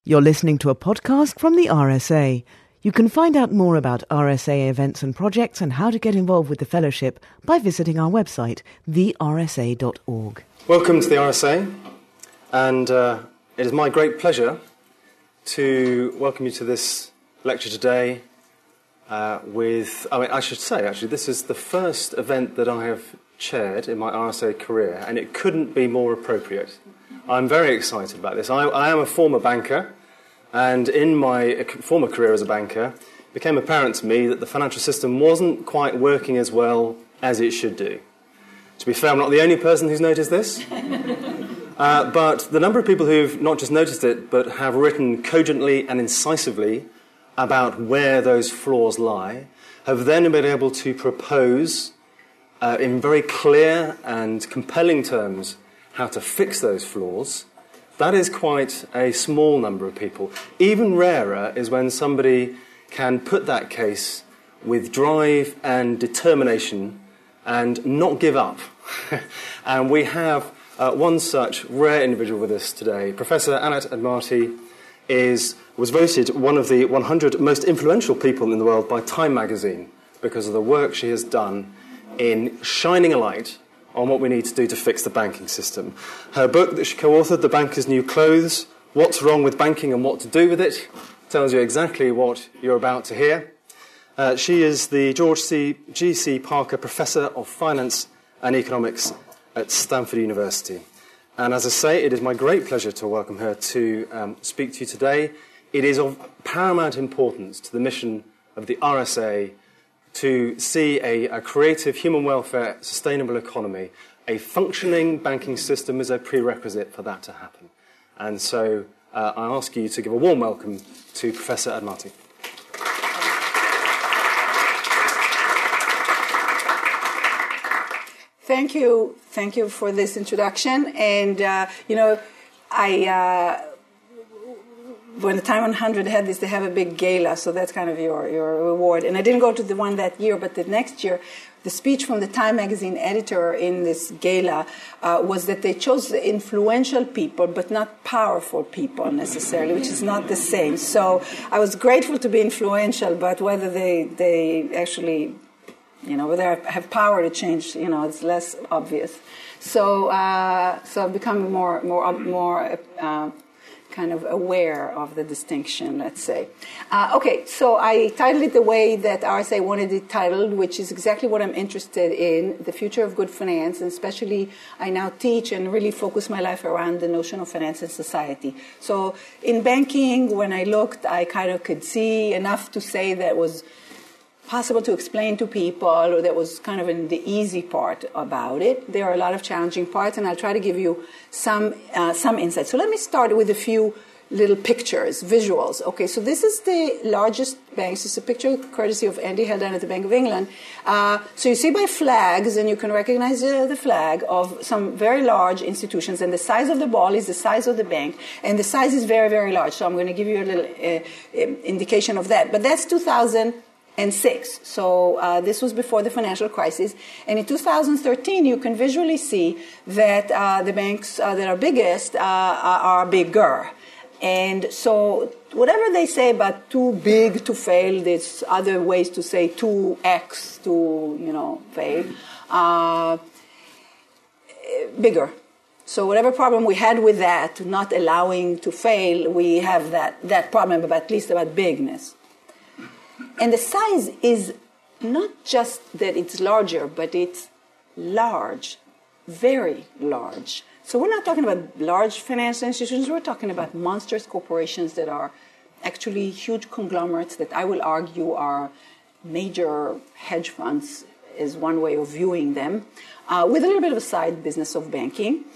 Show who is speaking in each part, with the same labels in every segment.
Speaker 1: You're listening to a podcast from the RSA. You can find out more about RSA events and projects and how to get involved with the fellowship by visiting our website, thersa.org.
Speaker 2: Welcome to the RSA, and it is my great pleasure to welcome you to this lecture today this is the first event that I have chaired in my RSA career, and it couldn't be more appropriate. I'm very excited about this. I am a former banker, and in my former career as a banker, it became apparent to me that the financial system wasn't quite working as well as it should do. To be fair, I'm not the only person who's noticed this, but the number of people who've not just noticed it, but have written cogently and incisively about where those flaws lie, have then been able to propose in very clear and compelling terms how to fix those flaws. That is quite a small number of people. Even rarer is when somebody can put that case with drive and determination and not give up. And we have one such rare individual with us today. Professor Anat Admati was voted one of the 100 most influential people in the world by Time magazine because of the work she has done in shining a light on what we need to do to fix the banking system. Her book that she co-authored, The Banker's New Clothes, What's Wrong with Banking and What to Do with It, tells you exactly what you're about to hear. She is the George G.C. Parker Professor of Finance and Economics at Stanford University. And as I say, it is my great pleasure to welcome her to speak to you today. It is of paramount importance to the mission of the RSA to see a creative human welfare sustainable economy. A functioning banking system is a prerequisite for that to happen. And so I ask you to give a warm welcome to Professor Admati.
Speaker 3: Thank you for this introduction. And, when the Time 100 had this, they have a big gala, so that's kind of your reward. And I didn't go to the one that year, but the next year, the speech from the Time magazine editor in this gala was that they chose the influential people, but not powerful people necessarily, which is not the same. So I was grateful to be influential, but whether they actually, whether I have power to change, it's less obvious. So I've become more kind of aware of the distinction, let's say. So I titled it the way that RSA wanted it titled, which is exactly what I'm interested in, the future of good finance, and especially I now teach and really focus my life around the notion of finance and society. So in banking, when I looked, I kind of could see enough to say that was possible to explain to people, or that was kind of in the easy part about it. There are a lot of challenging parts, and I'll try to give you some insight. So let me start with a few little pictures, visuals. Okay, so this is the largest banks. It's a picture courtesy of Andy Haldane at the Bank of England. So you see by flags, and you can recognize the flag of some very large institutions, and the size of the ball is the size of the bank, and the size is very, very large. So I'm going to give you a little indication of that. But that's 2006. So this was before the financial crisis. And in 2013, you can visually see that the banks that are biggest are bigger. And so whatever they say about too big to fail, there's other ways to say 2x to, fail. Bigger. So whatever problem we had with that, not allowing to fail, we have that problem, but at least about bigness. And the size is not just that it's larger, but it's large, very large. So we're not talking about large financial institutions. We're talking about monstrous corporations that are actually huge conglomerates that I will argue are major hedge funds is one way of viewing them, with a little bit of a side business of banking.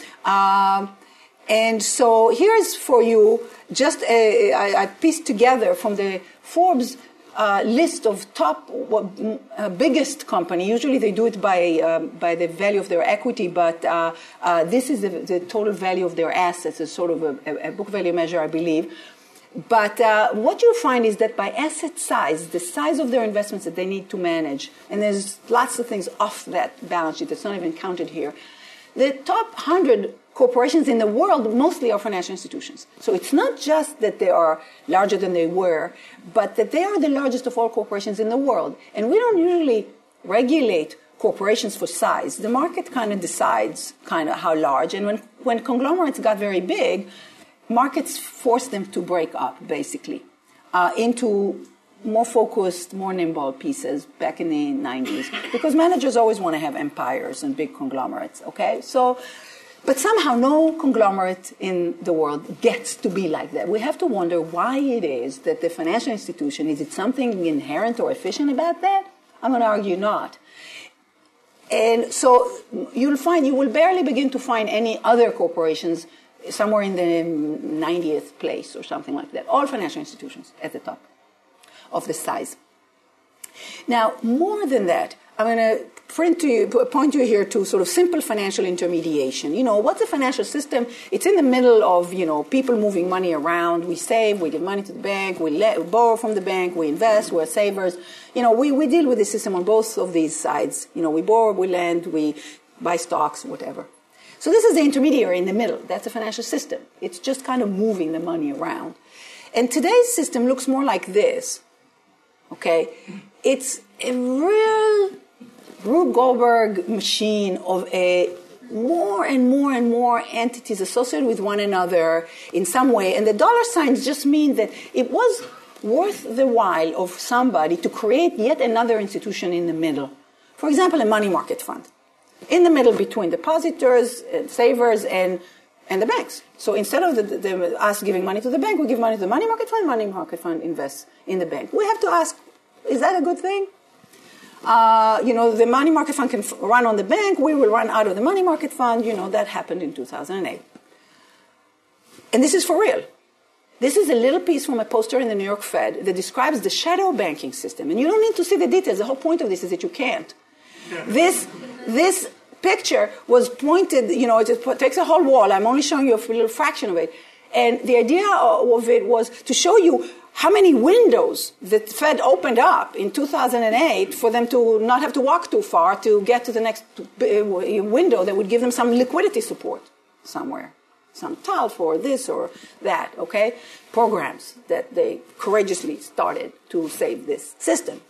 Speaker 3: And so here's for you just I pieced together from the Forbes list of top biggest company. Usually they do it by the value of their equity, but this is the total value of their assets. It's sort of a book value measure, I believe. But what you find is that by asset size, the size of their investments that they need to manage, and there's lots of things off that balance sheet that's not even counted here, the top 100 corporations in the world mostly are financial institutions. So it's not just that they are larger than they were, but that they are the largest of all corporations in the world. And we don't usually regulate corporations for size. The market kind of decides kind of how large. And when conglomerates got very big, markets forced them to break up, basically, into more focused, more nimble pieces back in the 90s. Because managers always want to have empires and big conglomerates, okay? So, but somehow no conglomerate in the world gets to be like that. We have to wonder why it is that the financial institution, is it something inherent or efficient about that? I'm going to argue not. And so you will barely begin to find any other corporations somewhere in the 90th place or something like that. All financial institutions at the top of the size. Now, more than that, I'm going to point you here to sort of simple financial intermediation. You know, what's a financial system? It's in the middle of, people moving money around. We save, we give money to the bank, we borrow from the bank, we invest, we're savers. We deal with the system on both of these sides. We borrow, we lend, we buy stocks, whatever. So this is the intermediary in the middle. That's a financial system. It's just kind of moving the money around. And today's system looks more like this. Okay? It's a real Rube Goldberg machine of more and more and more entities associated with one another in some way. And the dollar signs just mean that it was worth the while of somebody to create yet another institution in the middle. For example, a money market fund. In the middle between depositors, and savers, and the banks. So instead of us giving money to the bank, we give money to the money market fund invests in the bank. We have to ask, is that a good thing? The money market fund can run on the bank, we will run out of the money market fund, that happened in 2008. And this is for real. This is a little piece from a poster in the New York Fed that describes the shadow banking system. And you don't need to see the details. The whole point of this is that you can't. This picture was pointed, it takes a whole wall. I'm only showing you a little fraction of it. And the idea of it was to show you how many windows the Fed opened up in 2008 for them to not have to walk too far to get to the next window that would give them some liquidity support somewhere. Some TALF or this or that, okay? Programs that they courageously started to save this system.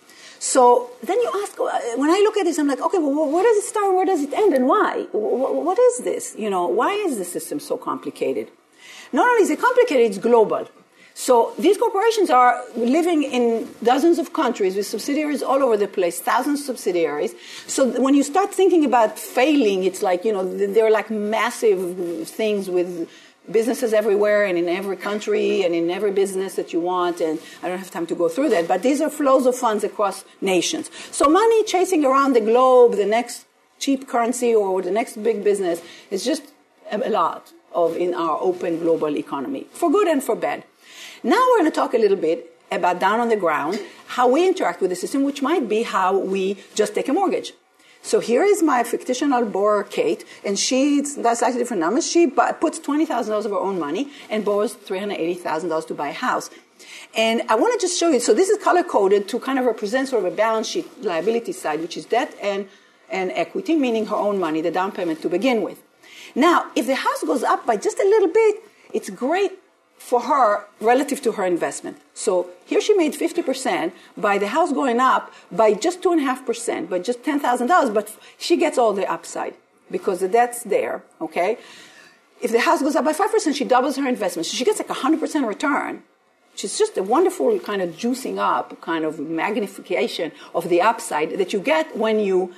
Speaker 3: So then you ask, when I look at this, I'm like, okay, well, where does it start, where does it end, and why? What is this? Why is the system so complicated? Not only is it complicated, it's global. So these corporations are living in dozens of countries with subsidiaries all over the place, thousands of subsidiaries. So when you start thinking about failing, it's like, they're like massive things with businesses everywhere and in every country and in every business that you want. And I don't have time to go through that. But these are flows of funds across nations. So money chasing around the globe, the next cheap currency or the next big business is just a lot in our open global economy, for good and for bad. Now we're going to talk a little bit about down on the ground, how we interact with the system, which might be how we just take a mortgage. So here is my fictional borrower, Kate, and that's slightly different numbers. She puts $20,000 of her own money and borrows $380,000 to buy a house. And I want to just show you, so this is color-coded to kind of represent sort of a balance sheet liability side, which is debt and equity, meaning her own money, the down payment to begin with. Now, if the house goes up by just a little bit, it's great for her relative to her investment. So here she made 50% by the house going up by just 2.5%, by just $10,000, but she gets all the upside because the debt's there, okay? If the house goes up by 5%, she doubles her investment. So she gets like 100% return, which is just a wonderful kind of juicing up, kind of magnification of the upside that you get when you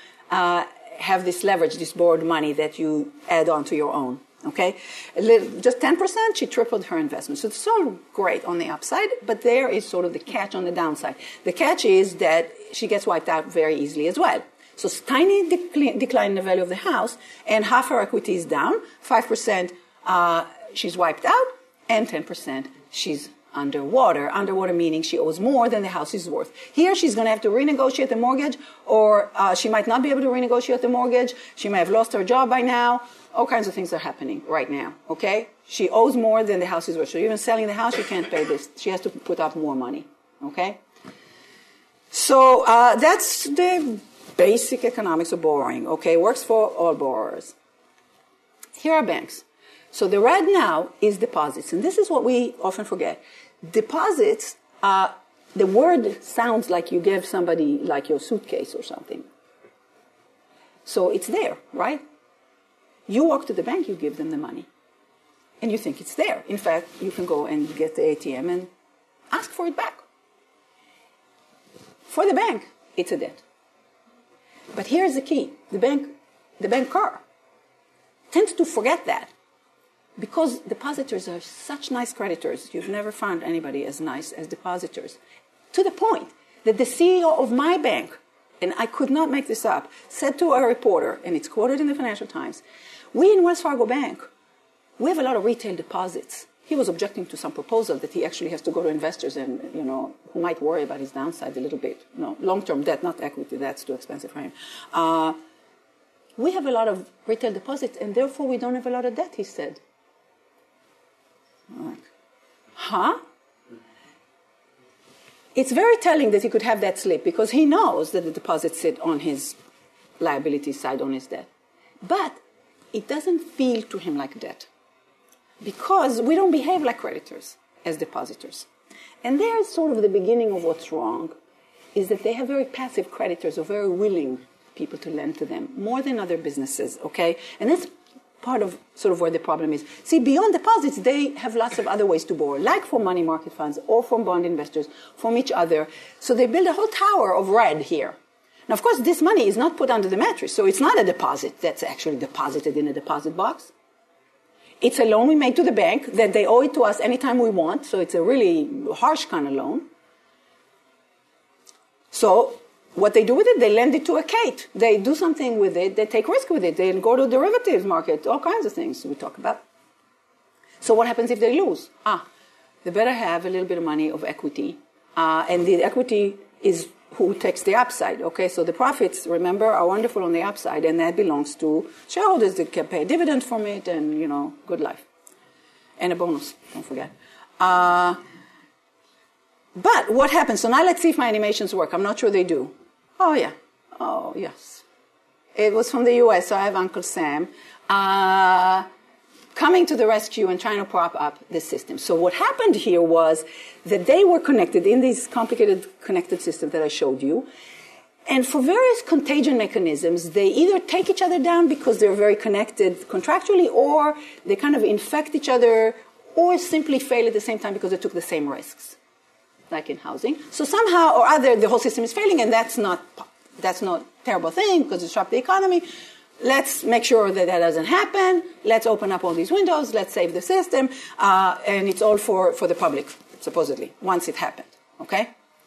Speaker 3: have this leverage, this borrowed money that you add on to your own. Okay, just 10%, she tripled her investment. So it's all great on the upside, but there is sort of the catch on the downside. The catch is that she gets wiped out very easily as well. So it's tiny decline in the value of the house, and half her equity is down, 5% she's wiped out, and 10% she's underwater. Underwater meaning she owes more than the house is worth. Here she's going to have to renegotiate the mortgage, or she might not be able to renegotiate the mortgage. She may have lost her job by now. All kinds of things are happening right now, okay? She owes more than the house is worth. So even selling the house, she can't pay this. She has to put up more money, okay? So that's the basic economics of borrowing, okay? Works for all borrowers. Here are banks. So the red now is deposits. And this is what we often forget. Deposits, the word sounds like you give somebody like your suitcase or something. So it's there, right? You walk to the bank, you give them the money. And you think it's there. In fact, you can go and get the ATM and ask for it back. For the bank, it's a debt. But here's the key. The banker tends to forget that because depositors are such nice creditors. You've never found anybody as nice as depositors. To the point that the CEO of my bank, and I could not make this up, said to a reporter, and it's quoted in the Financial Times, we in Wells Fargo Bank, we have a lot of retail deposits. He was objecting to some proposal that he actually has to go to investors and, who might worry about his downside a little bit. No, long-term debt, not equity, that's too expensive for him. We have a lot of retail deposits, and therefore we don't have a lot of debt, he said. I'm like, huh? It's very telling that he could have that slip because he knows that the deposits sit on his liability side, on his debt. But it doesn't feel to him like debt because we don't behave like creditors as depositors. And there's sort of the beginning of what's wrong, is that they have very passive creditors or very willing people to lend to them, more than other businesses, okay? And that's part of sort of where the problem is. See, beyond deposits, they have lots of other ways to borrow, like from money market funds or from bond investors, from each other. So they build a whole tower of red here. Now, of course, this money is not put under the mattress, so it's not a deposit that's actually deposited in a deposit box. It's a loan we make to the bank that they owe it to us anytime we want, so it's a really harsh kind of loan. So what they do with it, they lend it to a Kate. They do something with it. They take risk with it. They go to the derivatives market, all kinds of things we talk about. So what happens if they lose? They better have a little bit of money of equity. And the equity is who takes the upside, okay? So the profits, remember, are wonderful on the upside, and that belongs to shareholders that can pay a dividend from it and, good life. And a bonus, don't forget. But what happens? So now let's see if my animations work. I'm not sure they do. Oh, yeah. Oh, yes. It was from the U.S., so I have Uncle Sam coming to the rescue and trying to prop up the system. So what happened here was that they were connected in these complicated connected systems that I showed you. And for various contagion mechanisms, they either take each other down because they're very connected contractually, or they kind of infect each other, or simply fail at the same time because they took the same risks, like in housing. So somehow or other, the whole system is failing, and that's not a terrible thing because it disrupts the economy. Let's make sure that doesn't happen. Let's open up all these windows. Let's save the system. And it's all for the public, supposedly, once it happened. Okay?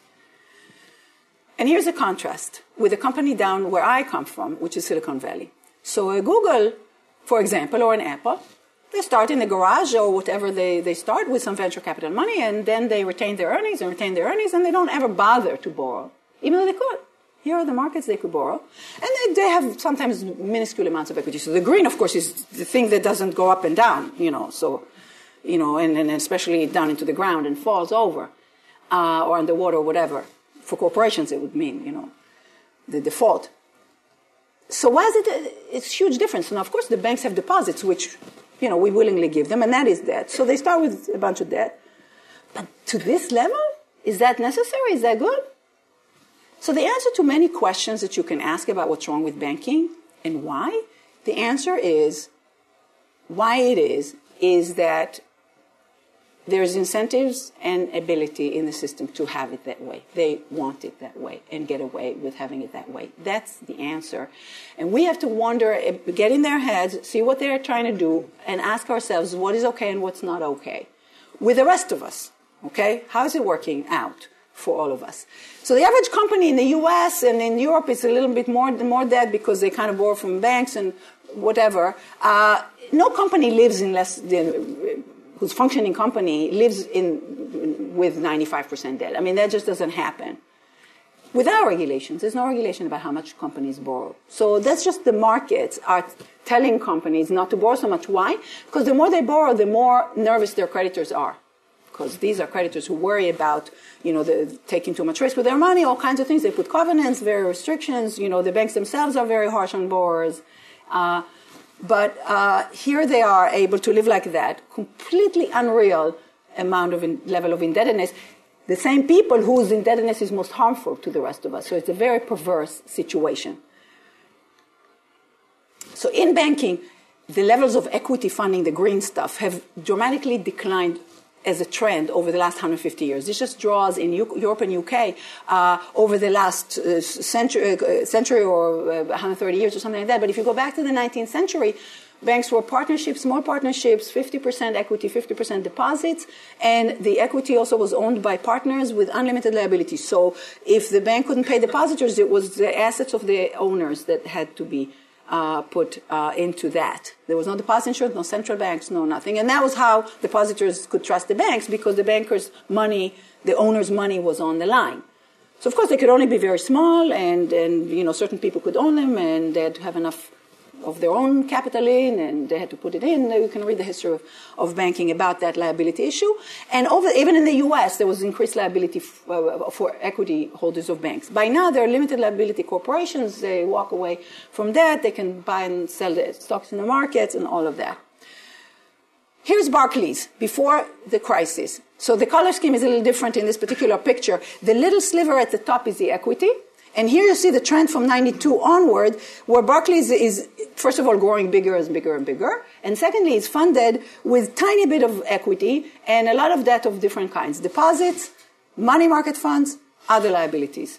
Speaker 3: And here's a contrast with a company down where I come from, which is Silicon Valley. So a Google, for example, or an Apple, they start in the garage or whatever they start with some venture capital money, and then they retain their earnings, and they don't ever bother to borrow, even though they could. Here are the markets they could borrow. And they have sometimes minuscule amounts of equity. So the green, of course, is the thing that doesn't go up and down, and especially down into the ground and falls over, or underwater or whatever. For corporations, it would mean, the default. So why is it? It's a huge difference. Now, of course, the banks have deposits, which, we willingly give them, and that is debt. So they start with a bunch of debt. But to this level, is that necessary? Is that good? So the answer to many questions that you can ask about what's wrong with banking and why, the answer is, why it is that there's incentives and ability in the system to have it that way. They want it that way and get away with having it that way. That's the answer. And we have to wonder, get in their heads, see what they're trying to do, and ask ourselves what is okay and what's not okay with the rest of us. Okay? How is it working out for all of us? So the average company in the U.S. and in Europe is a little bit more debt because they kind of borrow from banks and whatever. No company lives in less than, whose functioning company lives with 95% debt. I mean, that just doesn't happen. Without regulations, there's no regulation about how much companies borrow. So that's just the markets are telling companies not to borrow so much. Why? Because the more they borrow, the more nervous their creditors are. Because these are creditors who worry about, taking too much risk with their money, all kinds of things. They put covenants, very restrictions. The banks themselves are very harsh on borrowers. But here they are able to live like that, completely unreal amount of level of indebtedness. The same people whose indebtedness is most harmful to the rest of us. So it's a very perverse situation. So in banking, the levels of equity funding, the green stuff, have dramatically declined as a trend over the last 150 years. This just draws in Europe and UK over the last century or 130 years or something like that. But if you go back to the 19th century, banks were partnerships, small partnerships, 50% equity, 50% deposits, and the equity also was owned by partners with unlimited liability. So if the bank couldn't pay depositors, it was the assets of the owners that had to be put into that. There was no deposit insurance, no central banks, no nothing. And that was how depositors could trust the banks, because the bankers' money, the owner's money was on the line. So of course they could only be very small, and certain people could own them, and they'd have enough of their own capital in, and they had to put it in. You can read the history of banking about that liability issue. And even in the U.S., there was increased liability for equity holders of banks. By now, they're limited liability corporations. They walk away from that. They can buy and sell the stocks in the markets and all of that. Here's Barclays before the crisis. So the color scheme is a little different in this particular picture. The little sliver at the top is the equity. And here you see the trend from 92 onward, where Barclays is, first of all, growing bigger and bigger and bigger. And secondly, it's funded with tiny bit of equity and a lot of debt of different kinds. Deposits, money market funds, other liabilities.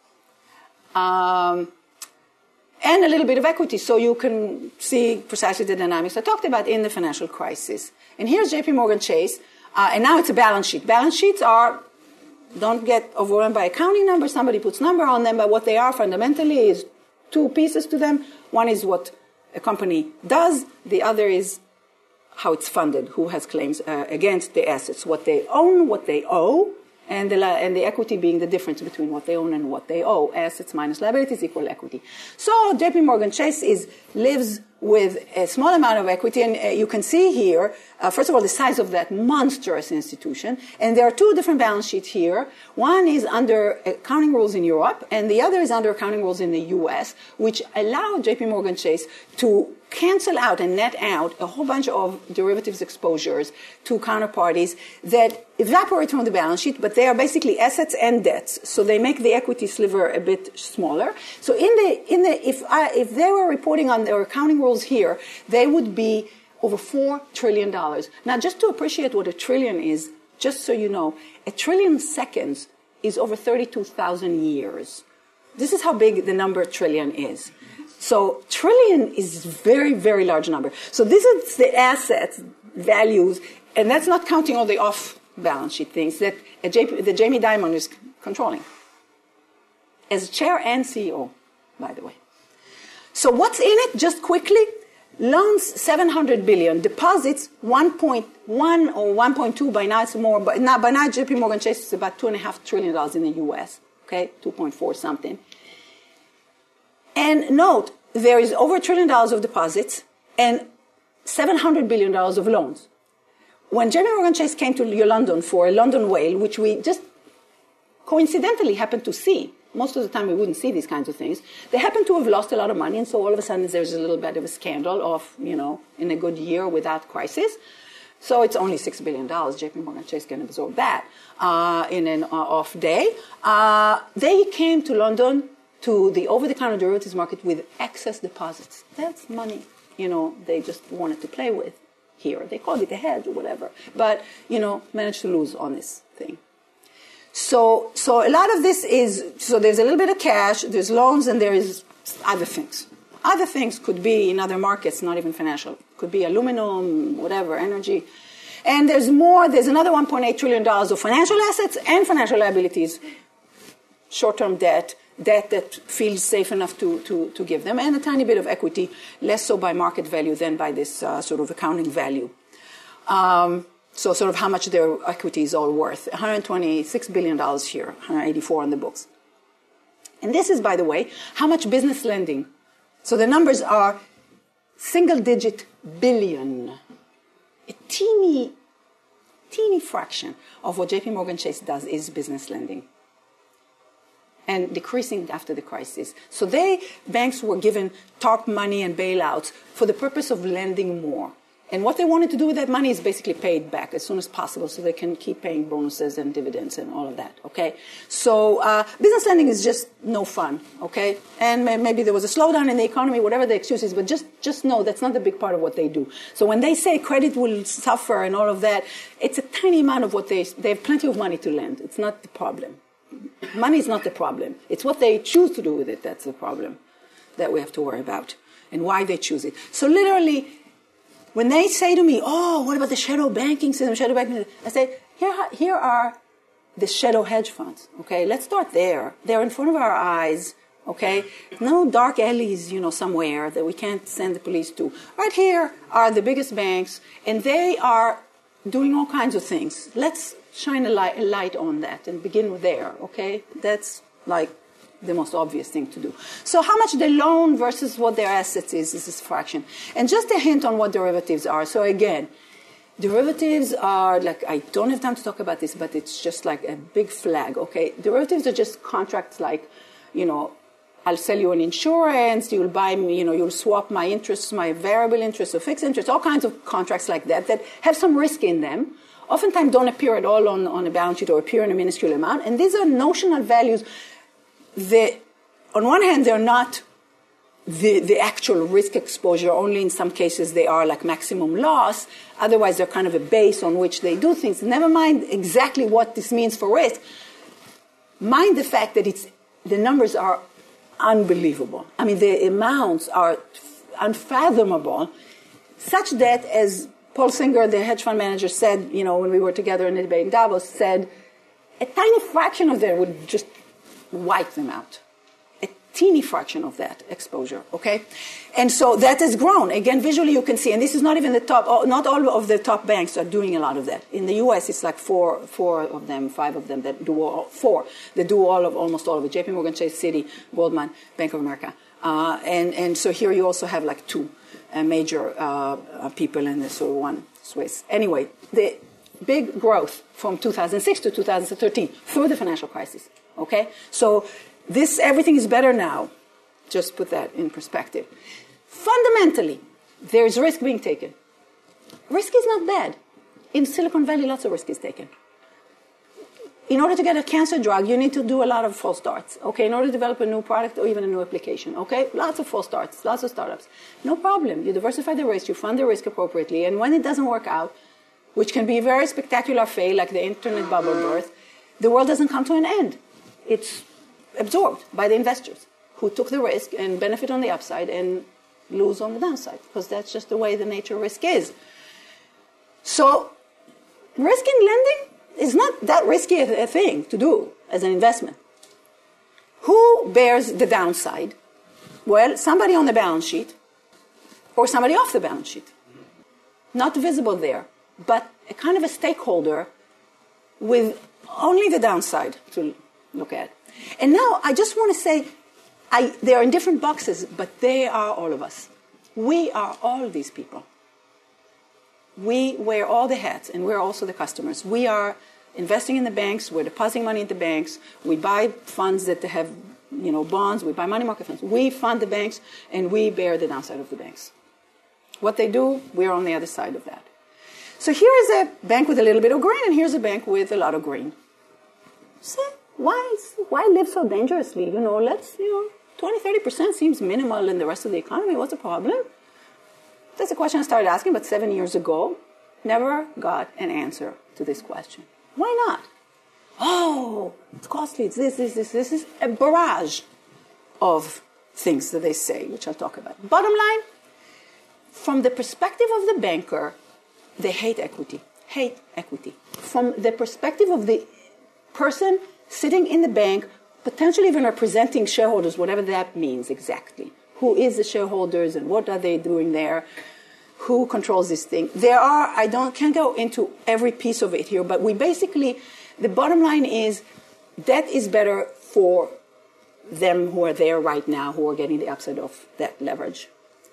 Speaker 3: And a little bit of equity, so you can see precisely the dynamics I talked about in the financial crisis. And here's JP Morgan Chase, and now it's a balance sheet. Balance sheets don't get overwhelmed by accounting numbers. Somebody puts number on them, but what they are fundamentally is two pieces to them. One is what a company does. The other is how it's funded, who has claims against the assets, what they own, what they owe, and the equity being the difference between what they own and what they owe. Assets minus liabilities equal equity. So JP Morgan Chase lives with a small amount of equity, and you can see here, first of all, the size of that monstrous institution. And there are two different balance sheets here. One is under accounting rules in Europe, and the other is under accounting rules in the US, which allow JP Morgan Chase to cancel out and net out a whole bunch of derivatives exposures to counterparties that evaporate from the balance sheet, but they are basically assets and debts. So they make the equity sliver a bit smaller. So if they were reporting on their accounting rules here, they would be over $4 trillion. Now, just to appreciate what a trillion is, just so you know, a trillion seconds is over 32,000 years. This is how big the number trillion is. So trillion is a very, very large number. So this is the assets, values, and that's not counting all the off-balance sheet things that Jamie Dimon is controlling. As chair and CEO, by the way. So what's in it, just quickly? Loans, $700 billion. Deposits, 1.1 or 1.2. By now it's more. By now JP Morgan Chase is about $2.5 trillion in the U.S. Okay, 2.4 something. And note, there is over $1 trillion of deposits and $700 billion of loans. When JP Morgan Chase came to London for a London whale, which we just coincidentally happened to see, most of the time we wouldn't see these kinds of things, they happened to have lost a lot of money, and so all of a sudden there's a little bit of a scandal of, in a good year without crisis. So it's only $6 billion. JP Morgan Chase can absorb that in an off day. They came to London to the over-the-counter derivatives market with excess deposits. That's money, they just wanted to play with here. They called it a hedge or whatever. But, managed to lose on this thing. So a lot of this is, so there's a little bit of cash, there's loans, and there is other things. Other things could be in other markets, not even financial. Could be aluminum, whatever, energy. And there's another $1.8 trillion of financial assets and financial liabilities, short-term debt that feels safe enough to give them, and a tiny bit of equity, less so by market value than by this sort of accounting value. So sort of how much their equity is all worth. $126 billion here, 184 on the books. And this is, by the way, how much business lending. So the numbers are single-digit billion. A teeny fraction of what JP Morgan Chase does is business lending. and decreasing after the crisis. So banks were given TARP money and bailouts for the purpose of lending more. And what they wanted to do with that money is basically pay it back as soon as possible so they can keep paying bonuses and dividends and all of that, okay? So business lending is just no fun, okay? And maybe there was a slowdown in the economy, whatever the excuse is, but just know that's not the big part of what they do. So when they say credit will suffer and all of that, it's a tiny amount of what they have plenty of money to lend. It's not the problem. Money is not the problem. It's what they choose to do with it that's the problem that we have to worry about and why they choose it. So literally, when they say to me, oh, what about the shadow banking system, I say, here are the shadow hedge funds, okay? Let's start there. They're in front of our eyes, okay? No dark alleys, somewhere that we can't send the police to. Right here are the biggest banks, and they are doing all kinds of things. Let's shine a light on that and begin with there, okay? That's like the most obvious thing to do. So how much they loan versus what their assets is this fraction. And just a hint on what derivatives are. So again, derivatives are like, I don't have time to talk about this, but it's just like a big flag, okay? Derivatives are just contracts like, I'll sell you an insurance, you'll buy me, you'll swap my interests, my variable interest or fixed interest, all kinds of contracts like that have some risk in them. Oftentimes don't appear at all on a balance sheet or appear in a minuscule amount. And these are notional values. On one hand, they're not the actual risk exposure. Only in some cases they are like maximum loss. Otherwise, they're kind of a base on which they do things. Never mind exactly what this means for risk. Mind the fact that the numbers are unbelievable. I mean, the amounts are unfathomable, such that, as Paul Singer, the hedge fund manager, said, when we were together in the debate in Davos, said a tiny fraction of that would just wipe them out. A teeny fraction of that exposure, okay? And so that has grown. Again, visually you can see, and this is not even the top, not all of the top banks are doing a lot of that. In the US, it's like four of them, 5 of them that do almost all of it. JP Morgan Chase, Citi, Goldman, Bank of America. And so here you also have like 2 major people in this sort of one Swiss. Anyway, the big growth from 2006 to 2013 through the financial crisis. Okay? So everything is better now. Just put that in perspective. Fundamentally, there is risk being taken. Risk is not bad. In Silicon Valley, lots of risk is taken. In order to get a cancer drug, you need to do a lot of false starts. Okay? In order to develop a new product or even a new application. Okay? Lots of false starts, lots of startups. No problem. You diversify the risk, you fund the risk appropriately, and when it doesn't work out, which can be a very spectacular fail, like the internet bubble burst, the world doesn't come to an end. It's absorbed by the investors who took the risk and benefit on the upside and lose on the downside, because that's just the way the nature of risk is. So risk in lending is not that risky a thing to do as an investment. Who bears the downside? Well, somebody on the balance sheet or somebody off the balance sheet. Not visible there, but a kind of a stakeholder with only the downside to look at. And now I just want to say, they are in different boxes, but they are all of us. We are all these people. We wear all the hats, and we're also the customers. We are investing in the banks. We're depositing money in the banks. We buy funds that have, bonds. We buy money market funds. We fund the banks, and we bear the downside of the banks. What they do, we're on the other side of that. So here is a bank with a little bit of green, and here's a bank with a lot of green. So why live so dangerously? 20-30% seems minimal in the rest of the economy. What's the problem? That's a question I started asking about 7 years ago. Never got an answer to this question. Why not? Oh, it's costly. It's this. This is a barrage of things that they say, which I'll talk about. Bottom line, from the perspective of the banker, they hate equity. Hate equity. From the perspective of the person sitting in the bank, potentially even representing shareholders, whatever that means exactly. Who is the shareholders and what are they doing there? Who controls this thing? Can't go into every piece of it here, but the bottom line is that is better for them who are there right now, who are getting the upside of that leverage.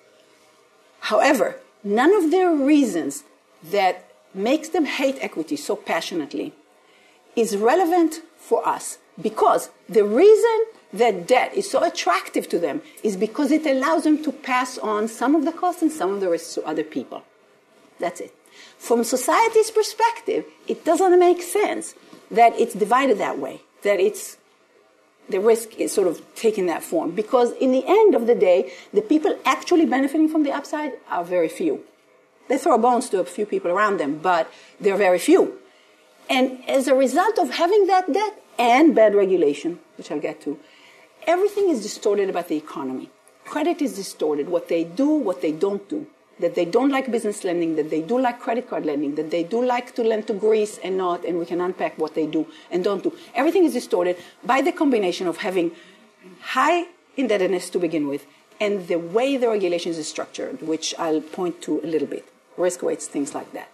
Speaker 3: However, none of their reasons that makes them hate equity so passionately is relevant for us. Because the reason that debt is so attractive to them is because it allows them to pass on some of the costs and some of the risks to other people. That's it. From society's perspective, it doesn't make sense that it's divided that way, that the risk is sort of taking that form. Because in the end of the day, the people actually benefiting from the upside are very few. They throw bones to a few people around them, but they're very few. And as a result of having that debt and bad regulation, which I'll get to, everything is distorted about the economy. Credit is distorted. What they do, what they don't do. That they don't like business lending, that they do like credit card lending, that they do like to lend to Greece and not, and we can unpack what they do and don't do. Everything is distorted by the combination of having high indebtedness to begin with and the way the regulations is structured, which I'll point to a little bit. Risk weights, things like that.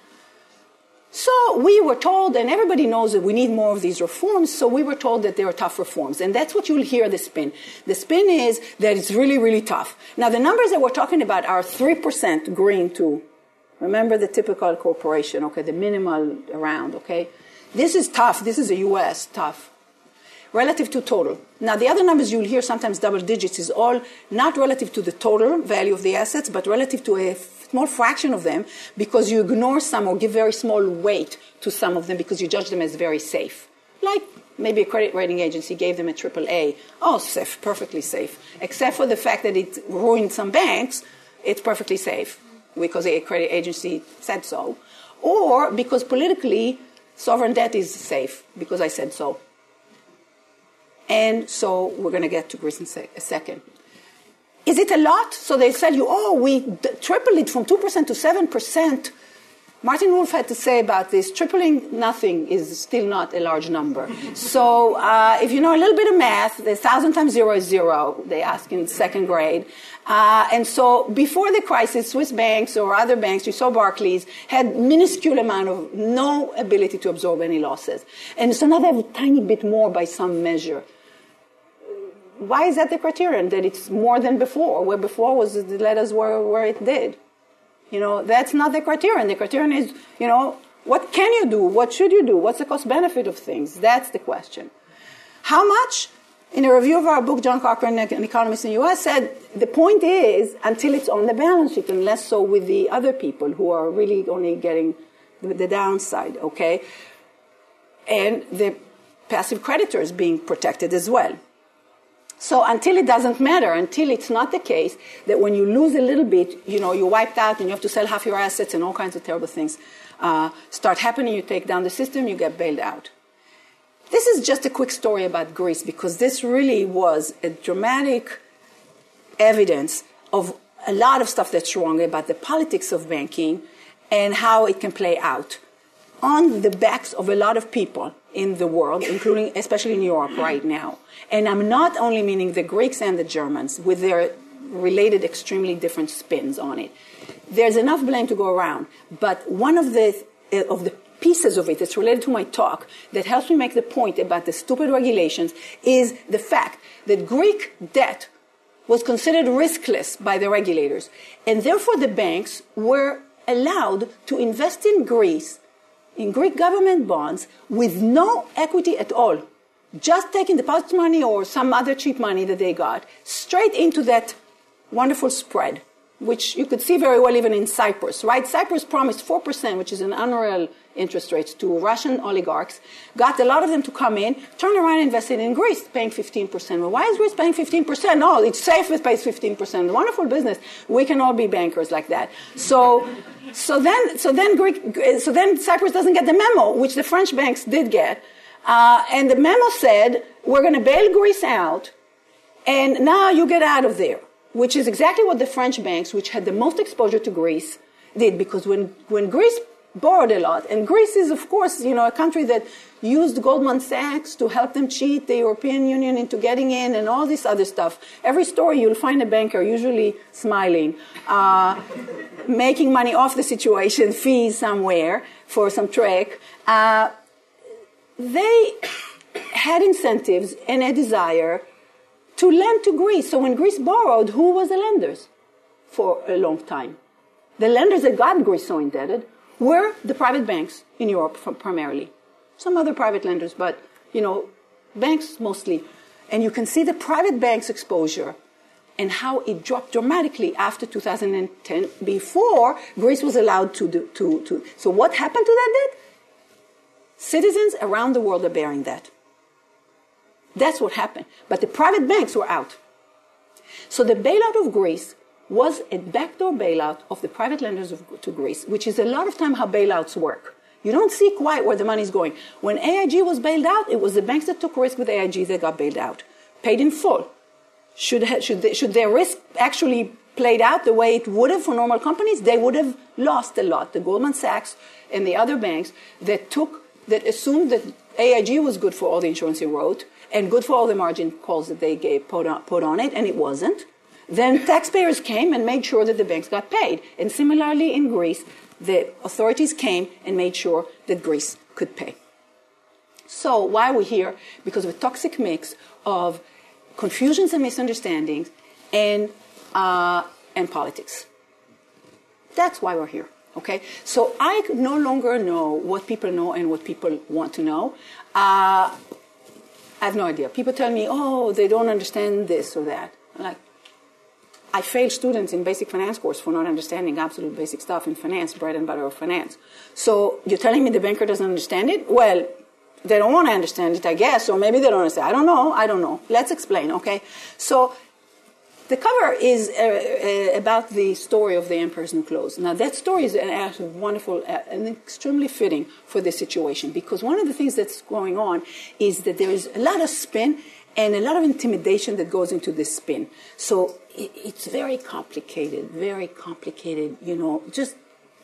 Speaker 3: So we were told, and everybody knows that we need more of these reforms, so we were told that they are tough reforms. And that's what you'll hear the spin. The spin is that it's really, really tough. Now, the numbers that we're talking about are 3% green to, remember the typical corporation, okay, the minimal around, okay? This is tough. This is a U.S. tough. Relative to total. Now, the other numbers you'll hear sometimes double digits is all not relative to the total value of the assets, but relative to a small fraction of them because you ignore some or give very small weight to some of them because you judge them as very safe. Like maybe a credit rating agency gave them a AAA. Oh, safe, perfectly safe. Except for the fact that it ruined some banks, it's perfectly safe because a credit agency said so. Or because politically, sovereign debt is safe because I said so. And so we're going to get to Greece in a second. Is it a lot? So they tell you, oh, we tripled it from 2% to 7%. Martin Wolf had to say about this, tripling nothing is still not a large number. So if you know a little bit of math, 1,000 times 0 is 0, they ask in second grade. And so before the crisis, Swiss banks or other banks, you saw Barclays, had minuscule amount of no ability to absorb any losses. And so now they have a tiny bit more by some measure. Why is that the criterion, that it's more than before, where before was the letters where it did? You know, that's not the criterion. The criterion is, you know, what can you do? What should you do? What's the cost-benefit of things? That's the question. How much? In a review of our book, John Cochran, an economist in the U.S., said the point is until it's on the balance sheet and less so with the other people who are really only getting the downside, okay? And the passive creditors being protected as well. So until it doesn't matter, until it's not the case that when you lose a little bit, you know, you're wiped out and you have to sell half your assets and all kinds of terrible things start happening, you take down the system, you get bailed out. This is just a quick story about Greece because this really was a dramatic evidence of a lot of stuff that's wrong about the politics of banking and how it can play out on the backs of a lot of people in the world, including especially in Europe right now. And I'm not only meaning the Greeks and the Germans with their related extremely different spins on it. There's enough blame to go around, but one of the pieces of it that's related to my talk that helps me make the point about the stupid regulations is the fact that Greek debt was considered riskless by the regulators, and therefore the banks were allowed to invest in Greece in Greek government bonds with no equity at all, just taking deposit money or some other cheap money that they got straight into that wonderful spread, which you could see very well even in Cyprus, right? Cyprus promised 4%, which is an unreal interest rate, to Russian oligarchs, got a lot of them to come in, turn around and invest in Greece, paying 15%. Well, why is Greece paying 15%? No, it's safe if it pays 15%. Wonderful business. We can all be bankers like that. So then Cyprus doesn't get the memo, which the French banks did get. And the memo said, we're going to bail Greece out, and now you get out of there, which is exactly what the French banks, which had the most exposure to Greece, did. Because when Greece borrowed a lot, and Greece is, of course, you know, a country that used Goldman Sachs to help them cheat the European Union into getting in and all this other stuff. Every story you'll find a banker usually smiling, making money off the situation, fees somewhere for some trick. They had incentives and a desire to lend to Greece. So when Greece borrowed, who was the lenders for a long time? The lenders that got Greece so indebted were the private banks in Europe primarily. Some other private lenders, but, you know, banks mostly. And you can see the private banks exposure and how it dropped dramatically after 2010, before Greece was allowed to. So what happened to that debt? Citizens around the world are bearing that. That's what happened. But the private banks were out. So the bailout of Greece was a backdoor bailout of the private lenders to Greece, which is a lot of time how bailouts work. You don't see quite where the money is going. When AIG was bailed out, it was the banks that took risk with AIG that got bailed out, paid in full. Should their risk actually played out the way it would have for normal companies, they would have lost a lot. The Goldman Sachs and the other banks that assumed that AIG was good for all the insurance it wrote and good for all the margin calls that they put on it, and it wasn't. Then taxpayers came and made sure that the banks got paid. And similarly in Greece, the authorities came and made sure that Greece could pay. So why are we here? Because of a toxic mix of confusions and misunderstandings and politics. That's why we're here. Okay? So I no longer know what people know and what people want to know. I have no idea. People tell me, oh, they don't understand this or that. I'm like, I failed students in basic finance course for not understanding absolute basic stuff in finance, bread and butter of finance. So you're telling me the banker doesn't understand it? Well, they don't want to understand it, I guess, or maybe they don't understand. I don't know. Let's explain, okay? So the cover is about the story of the Emperor's New Clothes. Now, that story is actually wonderful and extremely fitting for this situation, because one of the things that's going on is that there is a lot of spin and a lot of intimidation that goes into this spin. So it's very complicated, you know, just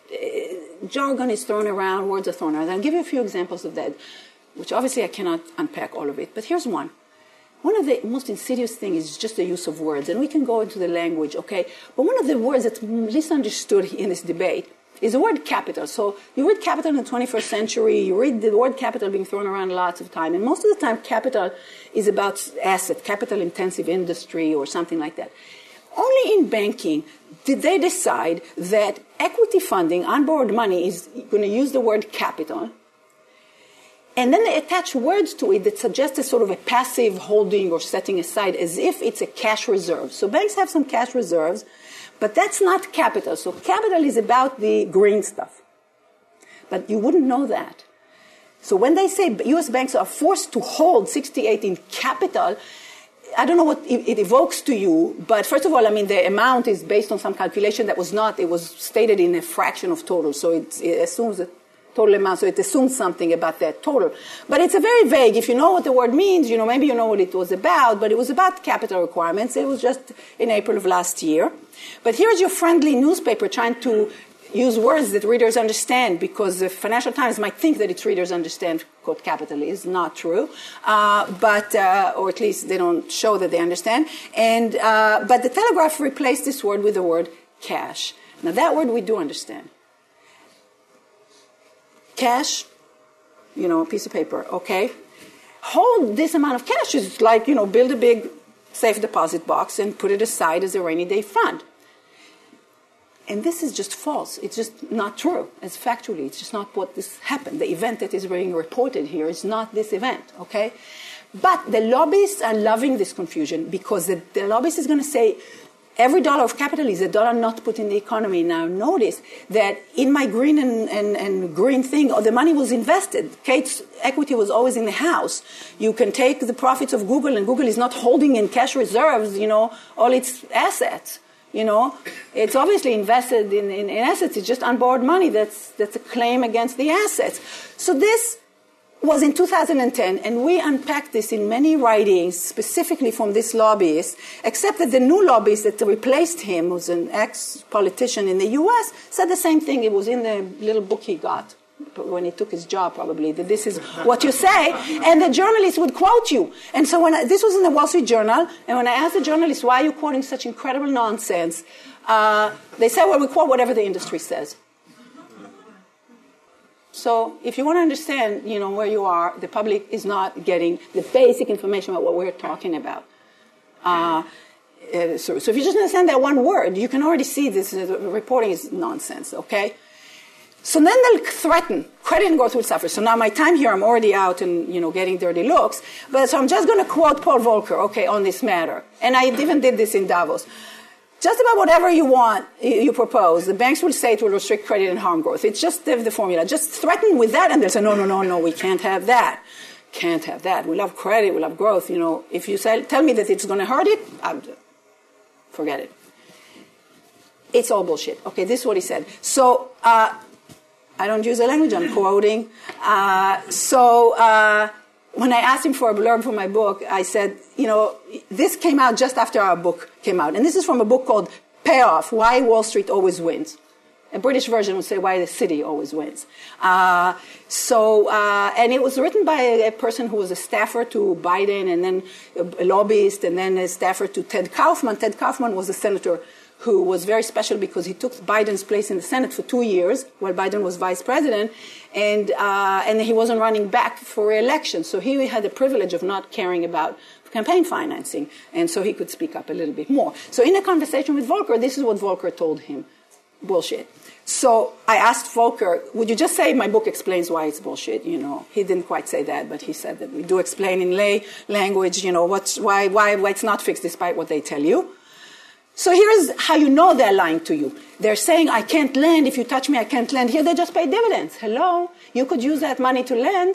Speaker 3: jargon is thrown around, words are thrown around. I'll give you a few examples of that, which obviously I cannot unpack all of it, but here's one. One of the most insidious things is just the use of words, and we can go into the language, okay? But one of the words that's least understood in this debate is the word capital. So you read capital in the 21st century, you read the word capital being thrown around lots of time, and most of the time capital is about asset, capital-intensive industry or something like that. Only in banking did they decide that equity funding, on-board money, is going to use the word capital. And then they attach words to it that suggest a sort of a passive holding or setting aside as if it's a cash reserve. So banks have some cash reserves, but that's not capital. So capital is about the green stuff. But you wouldn't know that. So when they say U.S. banks are forced to hold 68 in capital, I don't know what it evokes to you, but first of all, I mean, the amount is based on some calculation that was not, it was stated in a fraction of total, so it assumes a total amount, so it assumes something about that total. But it's a very vague, if you know what the word means, you know, maybe you know what it was about, but it was about capital requirements. It was just in April of last year. But here's your friendly newspaper trying to use words that readers understand, because the Financial Times might think that its readers understand what capital is. Not true, or at least they don't show that they understand. And but the Telegraph replaced this word with the word cash. Now that word we do understand. Cash, you know, a piece of paper, okay? Hold this amount of cash is like, you know, build a big safe deposit box and put it aside as a rainy day fund. And this is just false. It's just not true. It's factually, it's just not what this happened. The event that is being reported here is not this event, okay? But the lobbyists are loving this confusion, because the lobbyist is going to say every dollar of capital is a dollar not put in the economy. Now notice that in my green and green thing, the money was invested. Kate's equity was always in the house. You can take the profits of Google, and Google is not holding in cash reserves, you know, all its assets. You know, it's obviously invested in assets. It's just on-board money that's a claim against the assets. So this was in 2010, and we unpacked this in many writings, specifically from this lobbyist, except that the new lobbyist that replaced him, who's an ex-politician in the U.S., said the same thing. It was in the little book he got when he took his job, probably, that this is what you say, and the journalist would quote you. And so this was in the Wall Street Journal, and when I asked the journalist, why are you quoting such incredible nonsense, they said, well, we quote whatever the industry says. So if you want to understand, you know, where you are, the public is not getting the basic information about what we're talking about. So if you just understand that one word, you can already see this reporting is nonsense, okay? So then they'll threaten, credit and growth will suffer. So now my time here, I'm already out and, getting dirty looks. But so I'm just going to quote Paul Volcker, okay, on this matter. And I even did this in Davos. Just about whatever you want, you propose, the banks will say it will restrict credit and harm growth. It's just the formula. Just threaten with that and they'll say, no, we can't have that. Can't have that. We love credit, we love growth. If you tell me that it's going to hurt it, forget it. It's all bullshit. Okay, this is what he said. So, I don't use the language, I'm quoting. When I asked him for a blurb for my book, I said, this came out just after our book came out. And this is from a book called Payoff, Why Wall Street Always Wins. A British version would say Why the City Always Wins. And it was written by a person who was a staffer to Biden and then a lobbyist and then a staffer to Ted Kaufman. Ted Kaufman was a senator who was very special because he took Biden's place in the Senate for 2 years while Biden was vice president, and he wasn't running back for re-election. So he had the privilege of not caring about campaign financing, and so he could speak up a little bit more. So in a conversation with Volcker, this is what Volcker told him. Bullshit. So I asked Volcker, would you just say my book explains why it's bullshit? He didn't quite say that, but he said that we do explain in lay language, why it's not fixed despite what they tell you. So here's how you know they're lying to you. They're saying, I can't lend. If you touch me, I can't lend. Here they just pay dividends. Hello? You could use that money to lend.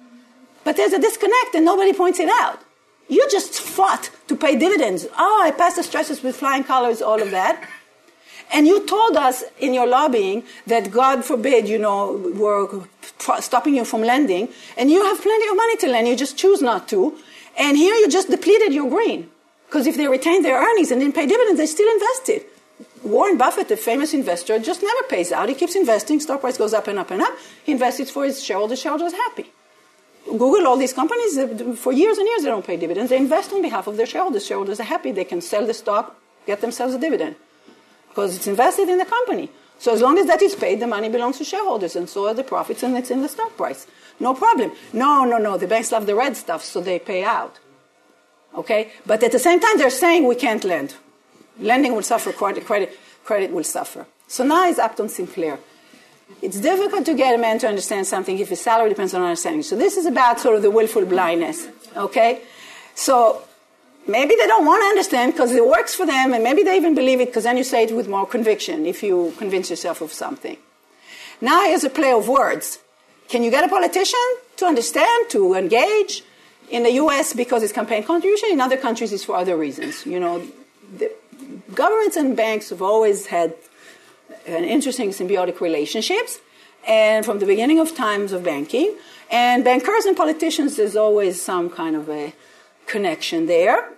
Speaker 3: But there's a disconnect and nobody points it out. You just fought to pay dividends. Oh, I passed the stresses with flying colors, all of that. And you told us in your lobbying that, God forbid, we're stopping you from lending. And you have plenty of money to lend. You just choose not to. And here you just depleted your green. Because if they retained their earnings and didn't pay dividends, they still invested. Warren Buffett, the famous investor, just never pays out. He keeps investing. Stock price goes up and up and up. He invests it for his shareholders. Shareholders are happy. Google, all these companies, for years and years, they don't pay dividends. They invest on behalf of their shareholders. Shareholders are happy. They can sell the stock, get themselves a dividend. Because it's invested in the company. So as long as that is paid, the money belongs to shareholders. And so are the profits, and it's in the stock price. No problem. No. The banks love the red stuff, so they pay out. Okay? But at the same time, they're saying we can't lend. Lending will suffer, credit will suffer. So now it's Upton Sinclair. It's difficult to get a man to understand something if his salary depends on understanding. So this is about sort of the willful blindness. Okay? So maybe they don't want to understand because it works for them, and maybe they even believe it because then you say it with more conviction if you convince yourself of something. Now here's a play of words. Can you get a politician to understand, to engage? In the U.S., because it's campaign contribution. In other countries, it's for other reasons. The governments and banks have always had an interesting symbiotic relationships, and from the beginning of times of banking. And bankers and politicians, there's always some kind of a connection there.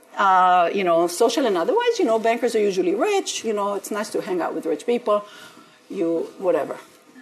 Speaker 3: Social and otherwise. Bankers are usually rich. It's nice to hang out with rich people. Whatever.